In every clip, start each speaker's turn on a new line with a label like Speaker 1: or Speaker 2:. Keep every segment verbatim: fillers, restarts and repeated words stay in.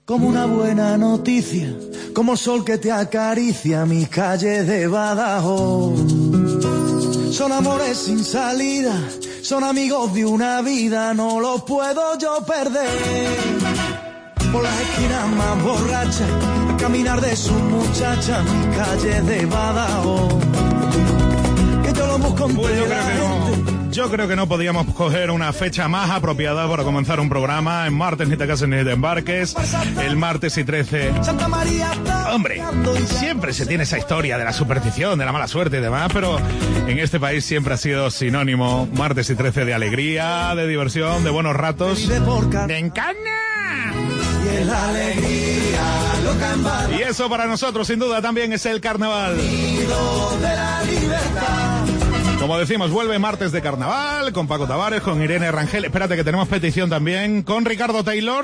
Speaker 1: como una buena noticia, como el sol que te acaricia mis calles de Badajoz. Son amores sin salida, son amigos de una vida, no los puedo yo perder. Por las esquinas más borrachas, caminar de sus muchachas, mis calles de Badajoz. Que yo lo busco entre
Speaker 2: pues yo
Speaker 1: la
Speaker 2: creo que
Speaker 1: gente.
Speaker 2: no. Yo creo que no podíamos coger una fecha más apropiada para comenzar un programa en martes ni te cases ni te embarques, el martes y trece. Hombre, siempre se tiene esa historia de la superstición, de la mala suerte y demás, pero en este país siempre ha sido sinónimo martes y trece de alegría, de diversión, de buenos ratos, de encarna.
Speaker 1: Y en la alegría, loca en Badajoz.
Speaker 2: Y eso para nosotros sin duda también es el carnaval.
Speaker 1: De la libertad.
Speaker 2: Como decimos, vuelve martes de carnaval con Paco Tavares, con Irene Rangel. Espérate que tenemos petición también con Ricardo Taylor.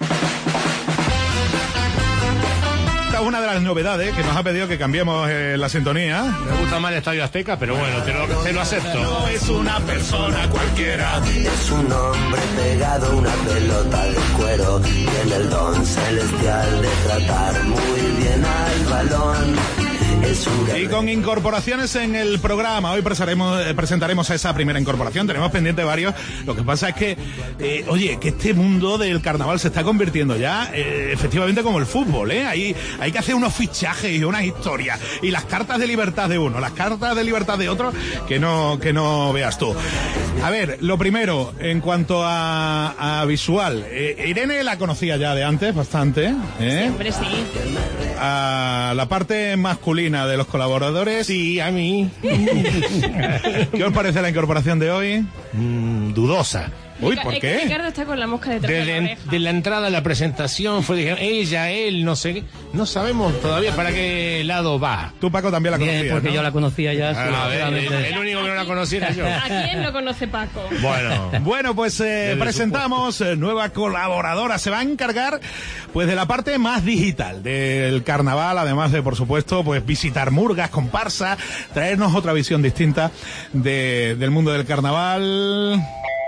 Speaker 2: Esta es una de las novedades que nos ha pedido que cambiemos eh, la sintonía.
Speaker 3: Me gusta más el Estadio Azteca, pero bueno, te lo, te lo acepto.
Speaker 2: No es una persona cualquiera.
Speaker 4: Es un hombre pegado a una pelota de cuero. Tiene el don celestial de tratar muy bien al balón.
Speaker 2: Y con incorporaciones en el programa, hoy presentaremos, eh, presentaremos a esa primera incorporación, tenemos pendiente varios. Lo que pasa es que, eh, oye, que este mundo del carnaval se está convirtiendo ya, eh, efectivamente, como el fútbol, ¿eh? Hay, hay que hacer unos fichajes y unas historias, y las cartas de libertad de uno, las cartas de libertad de otro, que no, que no veas tú. A ver, lo primero, en cuanto a, a visual, eh, Irene la conocía ya de antes, bastante, ¿eh?
Speaker 5: Siempre sí.
Speaker 2: A la parte masculina de los colaboradores.
Speaker 3: Sí, a mí.
Speaker 2: ¿Qué os parece la incorporación de hoy?
Speaker 3: Mm, dudosa.
Speaker 2: Uy, ¿por
Speaker 5: es
Speaker 2: qué?
Speaker 5: Que Ricardo está con la mosca detrás de,
Speaker 3: de,
Speaker 5: la
Speaker 3: de,
Speaker 5: oreja.
Speaker 3: de la entrada a la presentación fue, dijeron, ella, él, no sé qué. No sabemos todavía para qué lado va.
Speaker 2: Tú, Paco, también la conocías,
Speaker 6: Bien, porque
Speaker 2: ¿no?
Speaker 6: yo la conocía ya. Sí,
Speaker 3: Ah, el, el,
Speaker 6: seguramente.
Speaker 3: el único que no la conocía era yo.
Speaker 5: ¿A quién no conoce Paco?
Speaker 3: Bueno.
Speaker 2: Bueno, pues eh, presentamos eh, nueva colaboradora. Se va a encargar, pues, de la parte más digital del carnaval, además de, por supuesto, pues visitar murgas, comparsas, traernos otra visión distinta de, del mundo del carnaval.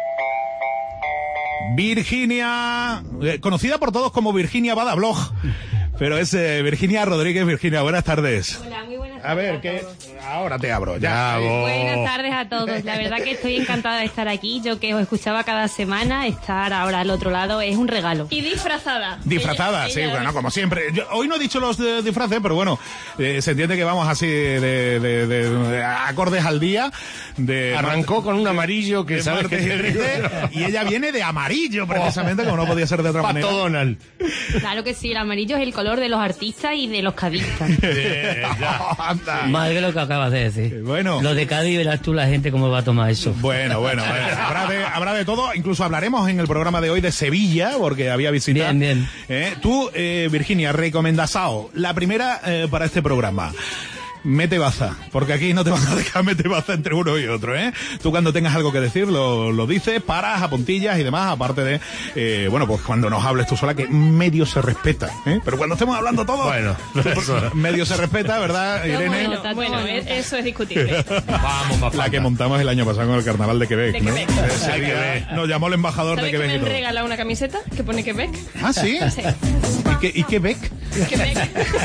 Speaker 2: Virginia, eh, conocida por todos como Virginia Badablog, pero es eh, Virginia Rodríguez. Virginia, buenas tardes.
Speaker 5: Hola, muy buenas tardes.
Speaker 2: A ver,
Speaker 5: a
Speaker 2: que
Speaker 5: todos.
Speaker 2: ahora te abro, ya.
Speaker 3: Bravo.
Speaker 5: Buenas tardes a todos. La verdad que estoy encantada de estar aquí. Yo que os escuchaba cada semana, estar ahora al otro lado es un regalo. Y disfrazada.
Speaker 2: Disfrazada,
Speaker 5: Ella-
Speaker 2: sí,
Speaker 5: ella-
Speaker 2: bueno, como siempre. Yo, hoy no he dicho los de, disfraces, pero bueno, eh, se entiende que vamos así de, de, de, de- de acordes al día. De
Speaker 3: Arrancó con un amarillo que
Speaker 2: de
Speaker 3: sabes que
Speaker 2: martes y
Speaker 3: tiene.
Speaker 2: trece, y ella viene de amarillo, precisamente, como no podía ser de otra
Speaker 3: Pato
Speaker 2: manera.
Speaker 3: Donald.
Speaker 5: Claro que sí, el amarillo es el color de los artistas y de los cadistas.
Speaker 3: Eh, ya.
Speaker 2: Anda.
Speaker 6: Más que lo que acabas de decir.
Speaker 2: Bueno.
Speaker 6: Lo de Cádiz, verás tú la gente cómo va a tomar eso.
Speaker 2: Bueno, bueno, bueno. Habrá, de, habrá de todo. Incluso hablaremos en el programa de hoy de Sevilla, porque había visita.
Speaker 6: Bien, bien.
Speaker 2: Eh, tú, eh, Virginia, recomendasao. La primera eh, para este programa. Mete baza, porque aquí no te van a dejar meter baza entre uno y otro, ¿eh? Tú cuando tengas algo que decir lo, lo dices, paras a puntillas y demás, aparte de, eh, bueno, pues cuando nos hables tú sola, que medio se respeta, ¿eh? Pero cuando estemos hablando todos,
Speaker 3: Bueno, eso.
Speaker 2: medio se respeta, ¿verdad, Irene?
Speaker 5: Bueno, bueno, eso es discutible.
Speaker 3: Vamos, papá.
Speaker 2: La que montamos el año pasado con el carnaval de Quebec,
Speaker 5: De
Speaker 2: ¿no?
Speaker 5: Quebec.
Speaker 2: Ese
Speaker 3: Ay,
Speaker 2: día
Speaker 3: Quebec.
Speaker 2: nos llamó el embajador de
Speaker 5: ¿Sabes que
Speaker 2: Quebec
Speaker 5: me
Speaker 2: y
Speaker 5: han
Speaker 2: todo.
Speaker 5: regalado una camiseta que pone Quebec?
Speaker 2: Ah, ¿sí?
Speaker 5: Sí.
Speaker 2: ¿Y, qué, ¿Y Quebec?
Speaker 5: Quebec.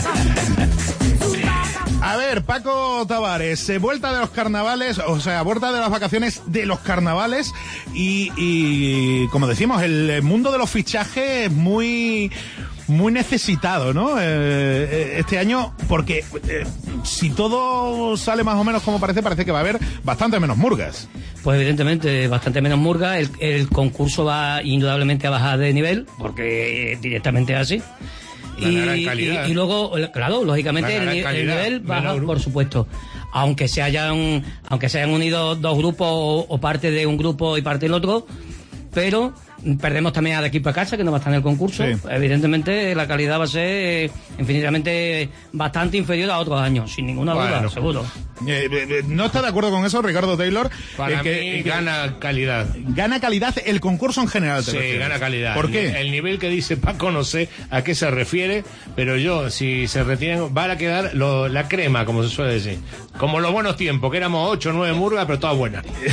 Speaker 2: A ver, Paco Tavares, eh, vuelta de los carnavales, o sea, vuelta de las vacaciones de los carnavales y, y como decimos, el mundo de los fichajes muy muy necesitado, ¿no? Eh, este año, porque eh, si todo sale más o menos como parece, parece que va a haber bastante menos murgas.
Speaker 6: Pues evidentemente, bastante menos murga. El, el concurso va indudablemente a bajar de nivel, porque directamente es así. Y,
Speaker 3: Ganará en calidad.
Speaker 6: y, y luego, claro, lógicamente el,
Speaker 3: Ganará en
Speaker 6: ni- el
Speaker 3: calidad,
Speaker 6: nivel baja,
Speaker 3: menos grupo.
Speaker 6: por supuesto. Aunque se hayan, aunque se hayan unido dos grupos o, o parte de un grupo y parte del otro, pero perdemos también a de aquí para casa, que no va a estar en el concurso.
Speaker 2: Sí.
Speaker 6: Evidentemente la calidad va a ser eh, infinitamente bastante inferior a otros años, sin ninguna
Speaker 3: Bueno.
Speaker 6: duda, seguro.
Speaker 2: Eh, eh, eh, ¿No está de acuerdo con eso, Ricardo Taylor?
Speaker 3: Para
Speaker 2: Eh, que,
Speaker 3: mí
Speaker 2: eh, que
Speaker 3: gana calidad.
Speaker 2: gana calidad el concurso en general, ¿te
Speaker 3: Sí,
Speaker 2: refieres?
Speaker 3: gana calidad.
Speaker 2: ¿Por qué?
Speaker 3: El, el nivel que dice Paco no sé a qué se refiere, pero yo, si se retiran, van a quedar lo- la crema, como se suele decir. Como los buenos tiempos, que éramos ocho o nueve murgas, pero todas buenas.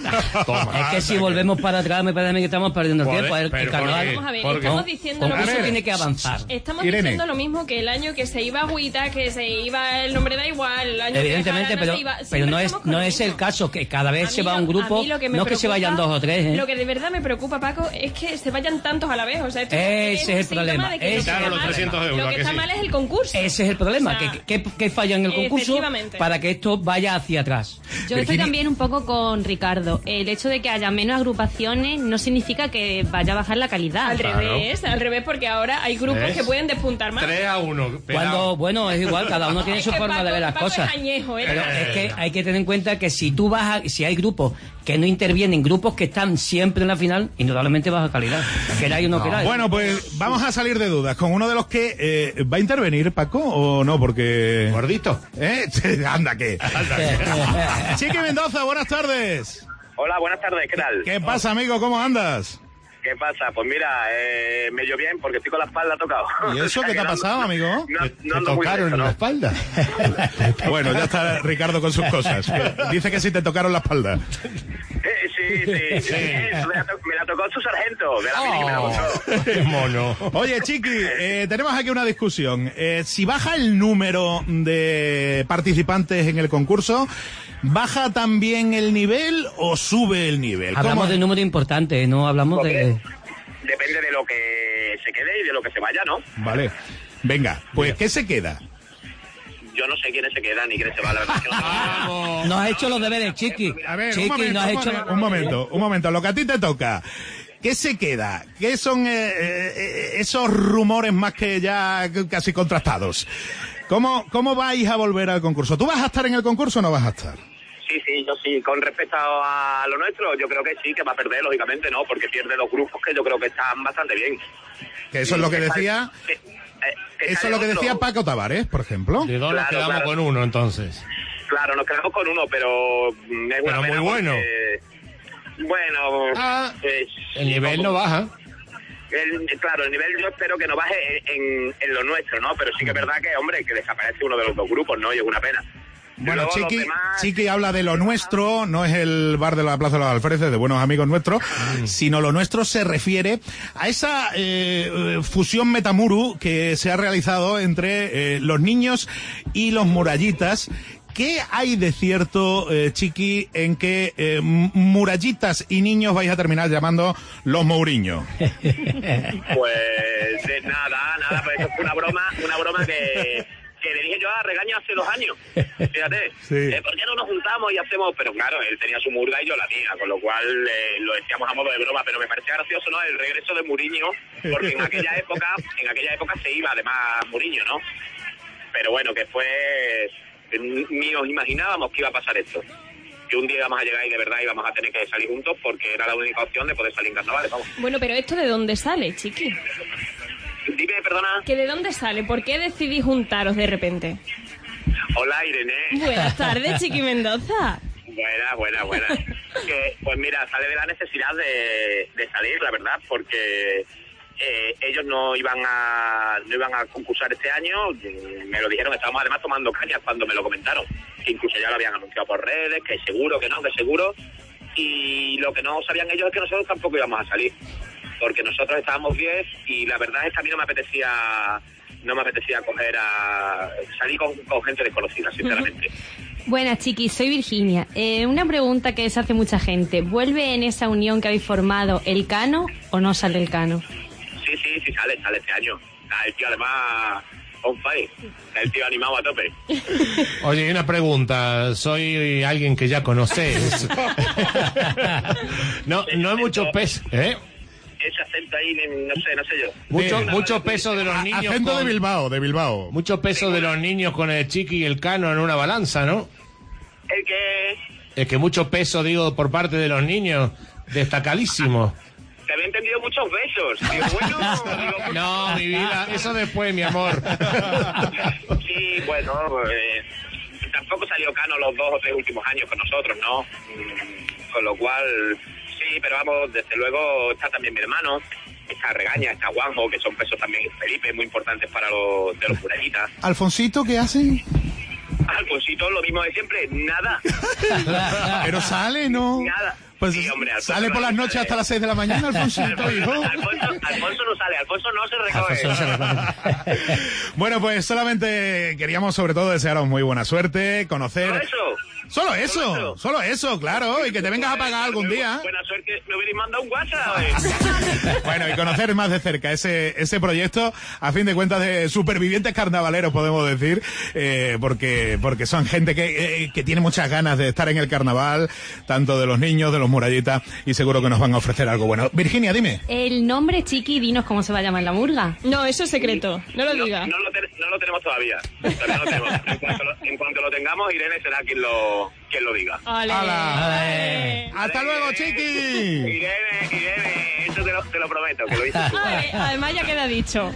Speaker 6: Es que si volvemos para atrás, me parece que estamos perdiendo el tiempo. El, el carnaval.
Speaker 5: Vamos a ver, estamos diciendo lo
Speaker 6: concurso
Speaker 5: mismo.
Speaker 6: tiene que avanzar.
Speaker 5: Estamos
Speaker 2: Irene.
Speaker 5: diciendo lo mismo que el año que se iba Agüita, que se iba el nombre da igual, el año
Speaker 6: Evidentemente,
Speaker 5: que
Speaker 6: pero,
Speaker 5: no se iba.
Speaker 6: pero no es
Speaker 5: estamos con
Speaker 6: no
Speaker 5: lo
Speaker 6: es el
Speaker 5: mismo.
Speaker 6: caso que cada vez
Speaker 5: A
Speaker 6: se
Speaker 5: mí
Speaker 6: va
Speaker 5: lo-
Speaker 6: un grupo,
Speaker 5: a mí lo que me
Speaker 6: no que se
Speaker 5: preocupa-
Speaker 6: vayan dos o tres. ¿eh?
Speaker 5: Lo que de verdad me preocupa, Paco, es que se vayan tantos a la vez. O sea, esto
Speaker 6: Ese es
Speaker 5: un
Speaker 6: el
Speaker 5: síntoma
Speaker 6: problema.
Speaker 5: de que lo que
Speaker 6: Ese-
Speaker 5: está
Speaker 3: Claro, los
Speaker 5: mal-
Speaker 3: trescientos euros,
Speaker 5: Lo
Speaker 3: ¿a
Speaker 5: que
Speaker 3: que
Speaker 5: está
Speaker 3: sí?
Speaker 5: mal es el concurso.
Speaker 6: Ese es el problema,
Speaker 5: O sea,
Speaker 6: que, que, que falla en el concurso
Speaker 5: efectivamente.
Speaker 6: para que esto vaya hacia atrás.
Speaker 5: Yo estoy también un poco con Ricardo. El hecho de que haya menos agrupaciones no significa que vaya a bajar la calidad.
Speaker 7: Al revés, al revés, porque ahora hay grupos
Speaker 3: ¿Ves?
Speaker 7: que pueden despuntar más.
Speaker 3: tres a uno.
Speaker 6: Cuando, bueno, es igual, cada uno tiene
Speaker 7: Es
Speaker 6: su
Speaker 7: que
Speaker 6: forma
Speaker 7: Paco-
Speaker 6: de ver las
Speaker 7: Paco es
Speaker 6: cosas.
Speaker 7: añejo, ¿eh?
Speaker 6: Pero es que hay que tener en cuenta que si tú vas a, si hay grupos que no intervienen, grupos que están siempre en la final, indudablemente baja calidad. Queráis o no queráis.
Speaker 2: Bueno, pues vamos a salir de dudas con uno de los que eh, va a intervenir, Paco, o no, porque...
Speaker 3: Gordito.
Speaker 2: ¿Eh? Anda, ¿qué? Chiqui Mendoza, buenas tardes.
Speaker 8: Hola, buenas tardes, ¿qué tal?
Speaker 2: ¿Qué pasa, amigo? ¿Cómo andas?
Speaker 8: ¿Qué pasa? Pues mira, eh, medio bien porque estoy con la espalda tocado.
Speaker 2: ¿Y eso qué te ha pasado, amigo?
Speaker 8: No,
Speaker 3: ¿Te,
Speaker 8: no
Speaker 3: te
Speaker 8: ando muy
Speaker 3: tocaron
Speaker 8: lento,
Speaker 3: en
Speaker 8: ¿no?
Speaker 3: la espalda?
Speaker 2: Bueno, ya está Ricardo con sus cosas. Dice que sí te tocaron la espalda.
Speaker 8: Eh, sí, sí, sí. Me, la to- me la tocó su sargento, de la mini que me la contó.
Speaker 3: ¡Qué mono!
Speaker 2: Oye, Chiqui, eh, tenemos aquí una discusión. Eh, si baja el número de participantes en el concurso, ¿baja también el nivel o sube el nivel?
Speaker 6: Hablamos
Speaker 2: ¿Cómo?
Speaker 6: de número importante, no hablamos de...
Speaker 8: Depende de lo que se quede y de lo que se vaya, ¿no?
Speaker 2: Vale. Venga, pues, ¿qué se queda?
Speaker 8: Yo no sé quiénes se quedan ni quiénes se van, la verdad es que no sé.
Speaker 3: ¡Vamos!
Speaker 6: No has hecho los deberes, Chiqui.
Speaker 2: A ver,
Speaker 6: Chiqui,
Speaker 2: un momento,
Speaker 6: no has
Speaker 2: un,
Speaker 6: hecho...
Speaker 2: momento, un momento, un momento. Lo que a ti te toca, ¿qué se queda? ¿Qué son eh, eh, esos rumores más que ya casi contrastados? ¿Cómo, ¿Cómo vais a volver al concurso? ¿Tú vas a estar en el concurso o no vas a estar?
Speaker 8: Sí, sí, yo sí. Con respecto a lo nuestro, yo creo que sí, que va a perder, lógicamente, ¿no? Porque pierde los grupos que yo creo que están bastante bien.
Speaker 2: Que eso es lo que decía,
Speaker 8: Que- eh, que
Speaker 2: eso
Speaker 8: sale
Speaker 2: es lo que
Speaker 8: otro.
Speaker 2: decía Paco Tavares, por ejemplo.
Speaker 3: De dos nos
Speaker 8: Claro,
Speaker 3: quedamos
Speaker 8: claro.
Speaker 3: con uno, entonces.
Speaker 8: Claro, nos quedamos con uno, pero mm, es una
Speaker 3: Pero muy
Speaker 8: pena
Speaker 3: bueno.
Speaker 8: porque, bueno,
Speaker 3: Ah,
Speaker 8: eh,
Speaker 3: El nivel no baja.
Speaker 8: el- claro, el nivel yo espero que no baje en, en lo nuestro, ¿no? Pero sí que es verdad que, hombre, que desaparece uno de los dos grupos, ¿no? Y es una pena.
Speaker 2: Bueno,
Speaker 8: Luego, los
Speaker 2: Chiqui,
Speaker 8: demás-
Speaker 2: Chiqui habla de lo nuestro, no es el bar de la Plaza de los Alféreces de buenos amigos nuestros, sino lo nuestro se refiere a esa eh, eh, fusión metamuru que se ha realizado entre eh, los niños y los murallitas. ¿Qué hay de cierto, eh, Chiqui, en que eh, m- murallitas y niños vais a terminar llamando los Mourinho?
Speaker 8: Pues de nada, nada, pues eso fue una broma, una broma que, que le dije yo a Regaño hace dos años. Fíjate,
Speaker 2: Sí.
Speaker 8: eh, ¿por qué no nos juntamos y hacemos? Pero claro, él tenía su murga y yo la mía, con lo cual eh, lo decíamos a modo de broma, pero me parecía gracioso, ¿no? El regreso de Mourinho, porque en aquella época, en aquella época se iba además Mourinho, ¿no? Pero bueno, que fue, ni os imaginábamos que iba a pasar esto. Que un día íbamos a llegar y de verdad íbamos a tener que salir juntos porque era la única opción de poder salir en carnavales, vamos.
Speaker 7: Bueno, pero ¿esto de dónde sale, Chiqui?
Speaker 8: Dime, perdona.
Speaker 7: ¿Que de dónde sale? ¿Por qué decidí juntaros de repente?
Speaker 8: Hola, Irene.
Speaker 7: Buenas tardes, Chiqui Mendoza.
Speaker 8: Buena, buena, buena. Que, pues mira, sale de la necesidad de, de salir, la verdad, porque eh, ellos no iban a no iban a concursar este año, me lo dijeron, estábamos además tomando cañas cuando me lo comentaron, que incluso ya lo habían anunciado por redes, que seguro, que no, que seguro, y lo que no sabían ellos es que nosotros tampoco íbamos a salir, porque nosotros estábamos diez y la verdad es que a mí no me apetecía no me apetecía coger a salir con, con gente desconocida, sinceramente.
Speaker 5: Buenas, Chiqui, soy Virginia. Eh, una pregunta que se hace mucha gente. ¿Vuelve en esa unión que habéis formado el Cano o no sale el Cano?
Speaker 8: Sí, sí, sí, sale, sale este año. Ah, el tío además on fire. El tío animado a tope.
Speaker 3: Oye, y una pregunta. Soy alguien que ya conoces. no, no hay mucho peso, ¿eh?
Speaker 8: Ese acento ahí, no sé, no sé yo.
Speaker 3: Mucho,
Speaker 2: Sí.
Speaker 3: mucho peso de los niños.
Speaker 2: Acento de
Speaker 3: con-
Speaker 2: Bilbao, de Bilbao.
Speaker 3: Mucho peso de los niños con el Chiqui y el Cano en una balanza, ¿no?
Speaker 8: El que
Speaker 3: Es que mucho peso, digo, por parte de los niños, destacadísimo.
Speaker 8: te había entendido muchos besos. Digo, bueno, digo,
Speaker 3: No, mi vida, eso después, mi amor.
Speaker 8: sí, bueno, eh, tampoco salió Cano los dos o tres últimos años con nosotros, ¿no? Mm, Con lo cual, sí, pero vamos, desde luego está también mi hermano, está Regaña, está Juanjo, que son pesos también, Felipe, muy importantes para los de los murallitas.
Speaker 2: Alfonsito, ¿qué hacen?
Speaker 8: Alfonsito, lo mismo de siempre, nada.
Speaker 2: Pero sale, ¿no?
Speaker 8: Nada.
Speaker 2: Pues
Speaker 8: sí, hombre,
Speaker 2: sale por las noches
Speaker 8: sale.
Speaker 2: hasta las seis de la mañana, Alfonsito, hijo.
Speaker 8: Alfonso, Alfonso no sale, Alfonso no se recoge.
Speaker 6: Alfonso no se recoge.
Speaker 2: Bueno, pues solamente queríamos sobre todo desearos muy buena suerte, conocer...
Speaker 8: ¿Solo eso?
Speaker 2: Solo eso,
Speaker 8: ¿Solo eso?
Speaker 2: solo eso, claro, y que te vengas a pagar algún día.
Speaker 8: Buena suerte, me hubierais mandado un WhatsApp. ¿eh?
Speaker 2: Bueno, y conocer más de cerca ese ese proyecto, a fin de cuentas, de supervivientes carnavaleros, podemos decir, eh, porque porque son gente que, eh, que tiene muchas ganas de estar en el carnaval, tanto de los niños, de los murallitas, y seguro que nos van a ofrecer algo bueno. Virginia, dime.
Speaker 5: El nombre, Chiqui, dinos cómo se va a llamar la murga.
Speaker 7: No, eso es secreto. No lo
Speaker 8: No,
Speaker 7: digas.
Speaker 8: no, lo ten- no lo tenemos todavía. Todavía no lo tenemos. En cuanto lo, en cuanto lo tengamos, Irene será quien lo, quien lo diga.
Speaker 7: Ale.
Speaker 2: ¡Hala!
Speaker 7: Ale.
Speaker 2: ¡Hasta luego, chiqui!
Speaker 8: Irene, Irene, eso te lo, te lo prometo, que lo dices tú.
Speaker 7: Ale, además ya queda dicho.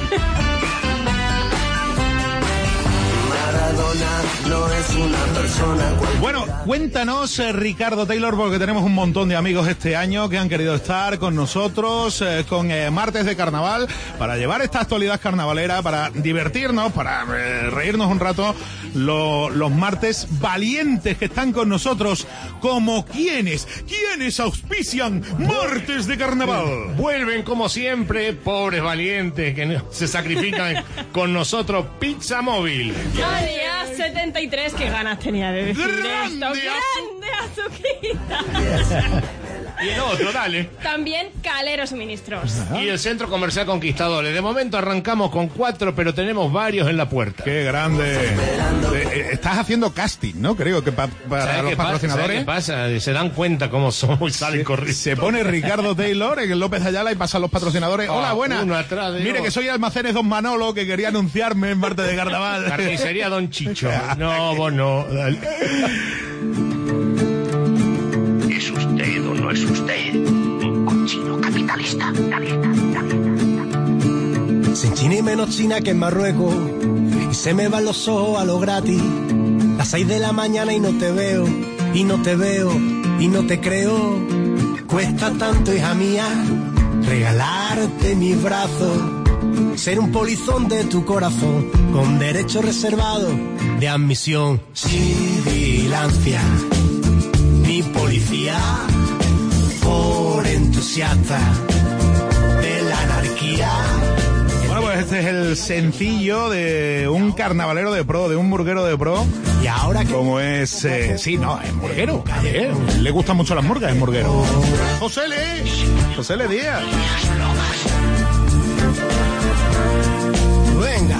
Speaker 4: Maradona no es una persona cualquiera.
Speaker 2: Bueno, cuéntanos, eh, Ricardo Taylor, porque tenemos un montón de amigos este año que han querido estar con nosotros, eh, con eh, Martes de Carnaval, para llevar esta actualidad carnavalera, para divertirnos, para eh, reírnos un rato, lo- los martes valientes que están con nosotros, como quienes, quienes auspician Martes de Carnaval.
Speaker 3: Vuelven como siempre, pobres valientes que no- se sacrifican con nosotros. Pizza Móvil.
Speaker 7: María setenta y tres, qué ganas tenía de decir
Speaker 2: ¡Grande,
Speaker 7: esto. ¡Grande, Azuquita!
Speaker 3: Y el otro, dale.
Speaker 7: También Calero Suministros.
Speaker 3: Y el Centro Comercial Conquistadores. De momento arrancamos con cuatro, pero tenemos varios en la puerta.
Speaker 2: ¡Qué grande! Eh, eh, estás haciendo casting, ¿no? Creo que pa- para
Speaker 3: ¿Sabes
Speaker 2: los
Speaker 3: qué pasa?
Speaker 2: patrocinadores.
Speaker 3: ¿Sabes qué pasa? Se dan cuenta cómo somos y salen corriendo.
Speaker 2: Se pone Ricardo Taylor en el López Ayala y pasan los patrocinadores. Hola,
Speaker 3: Ah,
Speaker 2: buenas.
Speaker 3: uno atrás de
Speaker 2: Mire
Speaker 3: otro.
Speaker 2: que soy Almacenes Don Manolo, que quería anunciarme en Martes de Carnaval.
Speaker 3: Carnicería Don Chicho. No, vos no. Dale.
Speaker 9: ¿Es usted o no es usted un cochino capitalista? Capitalista, capitalista.
Speaker 1: Sin China y menos China que en Marruecos. Y se me van los ojos a lo gratis. Las seis de la mañana y no te veo. Y no te veo. Y no te creo. Cuesta tanto, hija mía, regalarte mis brazos. Ser un polizón de tu corazón. Con derecho reservado de admisión. Sin vigilancia. Mi policía. Por entusiasta de la anarquía.
Speaker 2: Bueno, pues este es el sencillo de un carnavalero de pro, de un murguero de pro.
Speaker 1: Y ahora que
Speaker 2: Como es, eh, sí, no, es murguero. eh, le gustan mucho las murgas, es murguero. José Le, José Le Díaz.
Speaker 1: venga.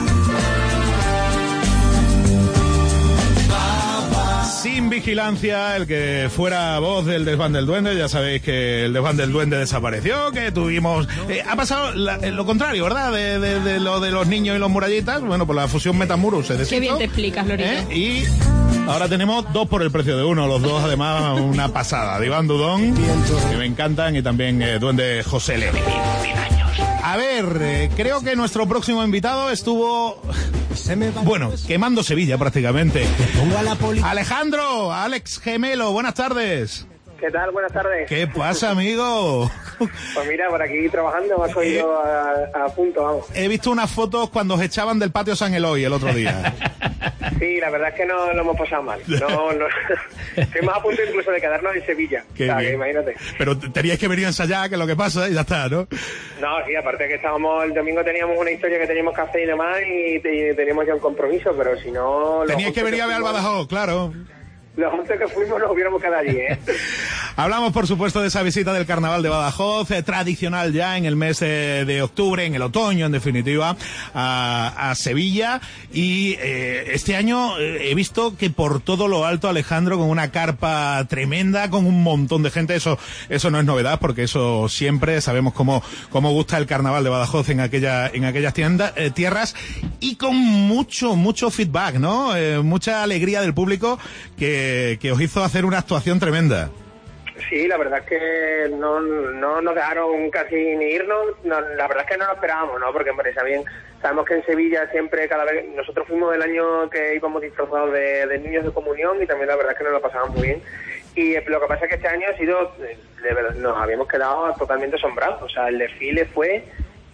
Speaker 2: Sin vigilancia, el que fuera voz del desván del duende, ya sabéis que el desván del duende desapareció, que tuvimos... eh, ha pasado la- lo contrario, ¿verdad? De, de- de lo de los niños y los murallitas, bueno, por la fusión Metamuro se deshizo.
Speaker 7: Qué bien te explicas, Lorito.
Speaker 2: ¿Eh? Y ahora tenemos dos por el precio de uno, los dos además una pasada. Iván Dudón, que me encantan, y también eh, duende José Le. A ver, eh, creo que nuestro próximo invitado estuvo...
Speaker 1: Se me va
Speaker 2: Bueno, quemando Sevilla prácticamente.
Speaker 1: pongo a la poli.
Speaker 2: Alejandro, Alex Gemelo, buenas tardes.
Speaker 10: ¿Qué tal? Buenas tardes.
Speaker 2: ¿Qué pasa, amigo?
Speaker 10: Pues mira, por aquí trabajando, me has oído a, a punto, vamos.
Speaker 2: He visto unas fotos cuando os echaban del patio San Eloy el otro día.
Speaker 10: Sí, la verdad es que no lo hemos pasado mal. No, no. Estuvimos a punto incluso de quedarnos en Sevilla.
Speaker 2: Qué
Speaker 10: o sea,
Speaker 2: bien.
Speaker 10: que imagínate.
Speaker 2: Pero t- teníais que venir a ensayar, que es lo que pasa, y ya está, ¿no?
Speaker 10: No, sí, aparte que estábamos, el domingo teníamos una historia que teníamos que hacer y demás, y, te- teníamos ya un compromiso, pero si no... los
Speaker 2: Teníais que
Speaker 10: juntos
Speaker 2: venir a ver al
Speaker 10: fuimos-
Speaker 2: Badajoz, claro.
Speaker 10: Los juntos que fuimos nos hubiéramos quedado allí, ¿eh?
Speaker 2: Hablamos, por supuesto, de esa visita del Carnaval de Badajoz, eh, tradicional ya en el mes eh, de octubre, en el otoño, en definitiva, a, a Sevilla. Y eh, este año eh, he visto que por todo lo alto, Alejandro, con una carpa tremenda, con un montón de gente. Eso eso no es novedad, porque eso siempre sabemos cómo, cómo gusta el Carnaval de Badajoz en aquella en aquellas tiendas, eh, tierras, y con mucho, mucho feedback, ¿no? Eh, mucha alegría del público que, que os hizo hacer una actuación tremenda.
Speaker 10: Sí, la verdad es que no, no nos dejaron casi ni irnos. No, la verdad es que no lo esperábamos, ¿no? Porque, hombre, bien, sabemos que en Sevilla siempre, cada vez... Nosotros fuimos el año que íbamos disfrazados de, de niños de comunión, y también la verdad es que nos lo pasábamos muy bien. Y eh, lo que pasa es que este año ha sido... De verdad, nos habíamos quedado totalmente asombrados. O sea, el desfile fue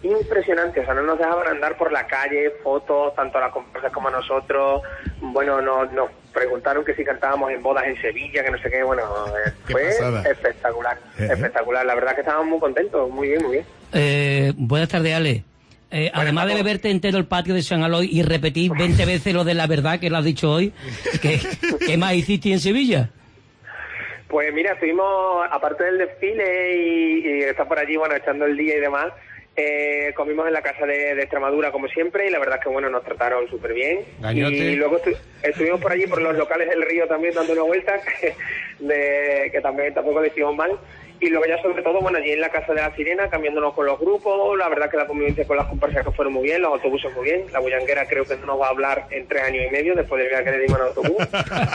Speaker 10: impresionante, o sea, no nos dejaban andar por la calle, fotos, tanto a las comparsas como a nosotros. Bueno, nos, nos preguntaron que si cantábamos en bodas en Sevilla, que no sé qué, bueno, eh, fue pasada. espectacular, ¿Eh? espectacular. La verdad que estábamos muy contentos, muy bien, muy bien.
Speaker 6: Eh, buenas tardes, Ale. Eh, bueno, además de beberte entero el patio de San Aloy y repetir veinte veces lo de la verdad que lo has dicho hoy, ¿qué, ¿qué más hiciste en Sevilla?
Speaker 10: Pues mira, estuvimos, aparte del desfile y, y estar por allí, bueno, echando el día y demás, eh, comimos en la casa de, de Extremadura como siempre y la verdad es que bueno, nos trataron súper bien. Gañote. Y luego estu estuvimos por allí por los locales del río también dando una vuelta, que, de, que también tampoco le hicimos mal. Y luego ya sobre todo, bueno, allí en la Casa de la Sirena, cambiándonos con los grupos, la verdad que la convivencia con las comparsas que fueron muy bien, los autobuses muy bien, la bullanguera creo que no nos va a hablar en tres años y medio después del viaje que le dimos al autobús.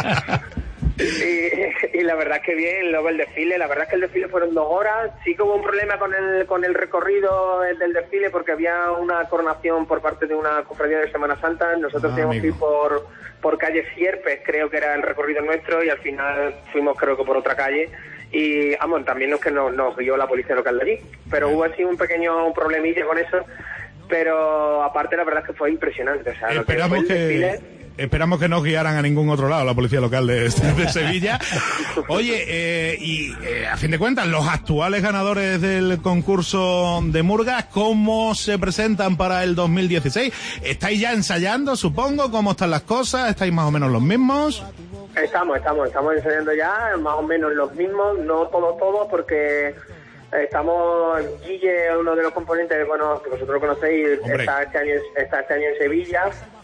Speaker 10: Y, y la verdad es que bien, luego el desfile, la verdad es que el desfile fueron dos horas, sí que hubo un problema con el con el recorrido del desfile porque había una coronación por parte de una cofradía de Semana Santa, nosotros ah, teníamos amigo. que ir por, por calle Sierpes, creo que era el recorrido nuestro, y al final fuimos creo que por otra calle, y vamos, también es que nos, nos guió la policía local de allí, pero hubo así un pequeño problemilla con eso, pero aparte la verdad es que fue impresionante, o sea, lo que fue el desfile...
Speaker 2: Esperamos que no guiaran a ningún otro lado la policía local de, de Sevilla. Oye, eh, y eh, a fin de cuentas, los actuales ganadores del concurso de Murgas, ¿cómo se presentan para el dos mil dieciséis? ¿Estáis ya ensayando, supongo? ¿Cómo están las cosas? ¿Estáis más o menos los mismos?
Speaker 10: Estamos, estamos, estamos ensayando ya, más o menos los mismos, no todo, todo, porque... Estamos, Guille, uno de los componentes, bueno, que vosotros lo conocéis, está este, año, está este año en Sevilla.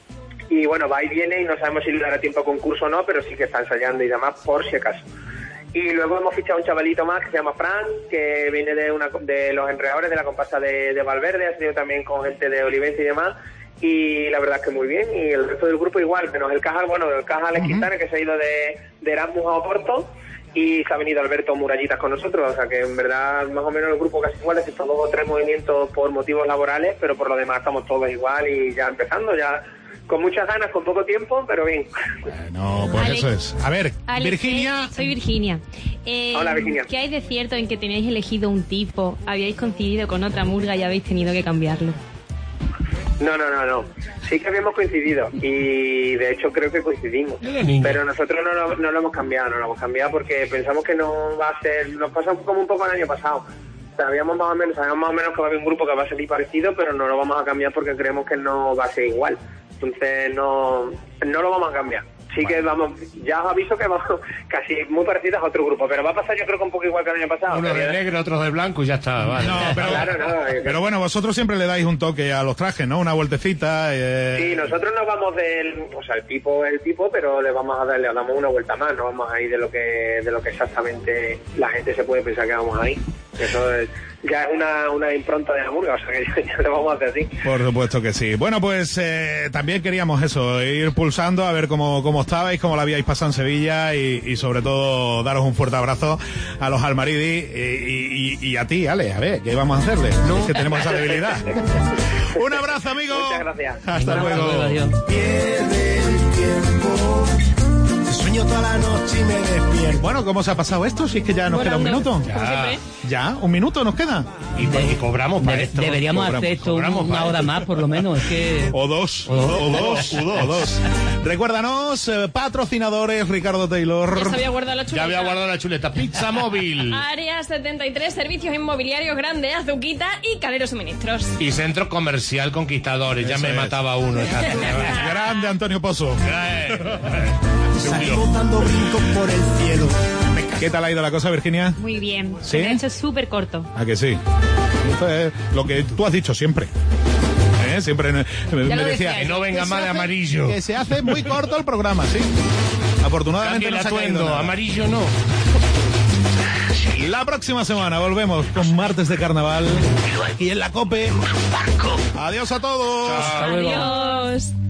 Speaker 10: Y bueno, va y viene y no sabemos si le dará tiempo a concurso o no, pero sí que está ensayando y demás, por si acaso. Y luego hemos fichado un chavalito más que se llama Fran, que viene de una de los enredadores de la comparsa de, de Valverde, ha sido también con gente de Olivense y demás, y la verdad es que muy bien, y el resto del grupo igual, menos el Caja, bueno, el Caja Alex Quintana, que se ha ido de, de Erasmus a Oporto, y se ha venido Alberto Murallitas con nosotros, o sea que en verdad más o menos el grupo casi igual, excepto dos o tres movimientos por motivos laborales, pero por lo demás estamos todos igual y ya empezando, ya... Con muchas ganas, con poco tiempo, pero bien.
Speaker 2: Bueno, pues Alex, eso es. A ver,
Speaker 5: Alex,
Speaker 2: Virginia.
Speaker 5: Soy Virginia. Eh,
Speaker 10: Hola, Virginia.
Speaker 5: ¿Qué hay de cierto en que teníais elegido un tipo, habíais coincidido con otra murga y habéis tenido que cambiarlo?
Speaker 10: No, no, no, no. Sí que habíamos coincidido y de hecho creo que coincidimos. Pero nosotros no lo, no lo hemos cambiado, no lo hemos cambiado porque pensamos que no va a ser... Nos pasa como un poco el año pasado. Sabíamos más o menos, sabíamos más o menos que va a haber un grupo que va a salir parecido, pero no lo vamos a cambiar porque creemos que no va a ser igual. Entonces no, no lo vamos a cambiar. Sí bueno. que vamos, ya os aviso que vamos casi muy parecidas a otro grupo, pero va a pasar yo creo que un poco igual que el año pasado.
Speaker 3: Uno de negro, otro de blanco y ya está. Vale.
Speaker 2: No, pero, claro, no, pero bueno, vosotros siempre le dais un toque a los trajes, ¿no? Una vueltecita. Eh...
Speaker 10: Sí, nosotros nos vamos del, o sea, el tipo es el tipo, pero le vamos a dar, le damos una vuelta más, no vamos a ir de lo que, de lo que exactamente la gente se puede pensar que vamos a ir. Eso es, ya es una, una impronta de la murga, o sea que ya, ya lo vamos a hacer así.
Speaker 2: Por supuesto que sí. Bueno, pues eh, también queríamos eso, ir pulsando a ver cómo, cómo estabais, cómo la habíais pasado en Sevilla y, y sobre todo daros un fuerte abrazo a los Almaridi y, y, y a ti, Ale, a ver, ¿qué vamos a hacerle? ¿No? Es que tenemos esa debilidad. Un abrazo, amigo.
Speaker 10: Muchas gracias.
Speaker 2: Hasta luego.
Speaker 1: Pierde el tiempo. Sueño toda la noche y me despierto.
Speaker 2: Bueno, ¿cómo se ha pasado esto? Si es que ya nos queda un minuto.
Speaker 3: Ya,
Speaker 2: ya, un minuto nos queda.
Speaker 3: Y, de, y cobramos para
Speaker 6: de,
Speaker 3: esto.
Speaker 6: Deberíamos
Speaker 3: cobramos,
Speaker 6: hacer esto una
Speaker 3: para
Speaker 6: hora
Speaker 3: esto.
Speaker 6: más, por lo menos. Es que...
Speaker 2: O dos. O, o dos. O dos. O dos. Recuérdanos, eh, patrocinadores, Ricardo Taylor.
Speaker 7: Ya se había guardado la chuleta.
Speaker 3: Ya había guardado la chuleta. Pizza Móvil.
Speaker 7: Área setenta y tres, servicios inmobiliarios Grande, Azuquita y Calero Suministros.
Speaker 3: Y Centro Comercial Conquistadores. Ya
Speaker 2: Eso
Speaker 3: me
Speaker 2: es.
Speaker 3: mataba uno.
Speaker 2: Grande Antonio Pozo.
Speaker 1: Salimos dando brincos por el cielo.
Speaker 2: ¿Qué tal ha ido la cosa, Virginia?
Speaker 5: Muy bien.
Speaker 2: ¿Sí?
Speaker 5: Se me ha hecho súper corto.
Speaker 2: ¿A que sí? Esto es lo que tú has dicho siempre. ¿Eh? Siempre me, me
Speaker 7: lo
Speaker 2: decía
Speaker 7: decía,
Speaker 3: Que no venga
Speaker 2: que
Speaker 3: más
Speaker 2: se
Speaker 3: de
Speaker 2: hace-
Speaker 3: amarillo.
Speaker 2: Que se hace muy corto el programa, sí. Afortunadamente
Speaker 3: Cambia el
Speaker 2: no se ha caído
Speaker 3: atuendo.
Speaker 2: nada.
Speaker 3: Amarillo no.
Speaker 2: La próxima semana volvemos con Martes de Carnaval y en la COPE. Adiós a todos.
Speaker 3: Chao.
Speaker 7: Adiós.